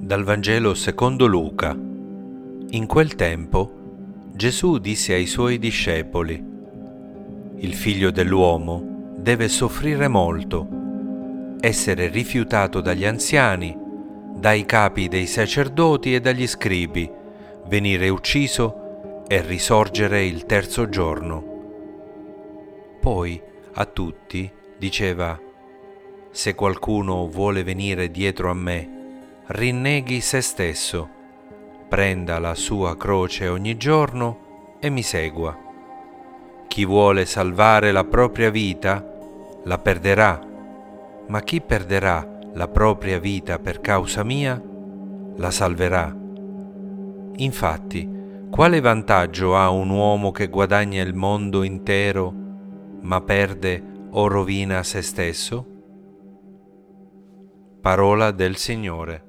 Dal Vangelo secondo Luca. In quel tempo Gesù disse ai suoi discepoli: Il Figlio dell'uomo deve soffrire molto, essere rifiutato dagli anziani, dai capi dei sacerdoti e dagli scribi, venire ucciso e risorgere il terzo giorno. Poi a tutti diceva: Se qualcuno vuole venire dietro a me, rinneghi se stesso, prenda la sua croce ogni giorno e mi segua. Chi vuole salvare la propria vita, la perderà, ma chi perderà la propria vita per causa mia, la salverà. Infatti, quale vantaggio ha un uomo che guadagna il mondo intero, ma perde o rovina se stesso? Parola del Signore.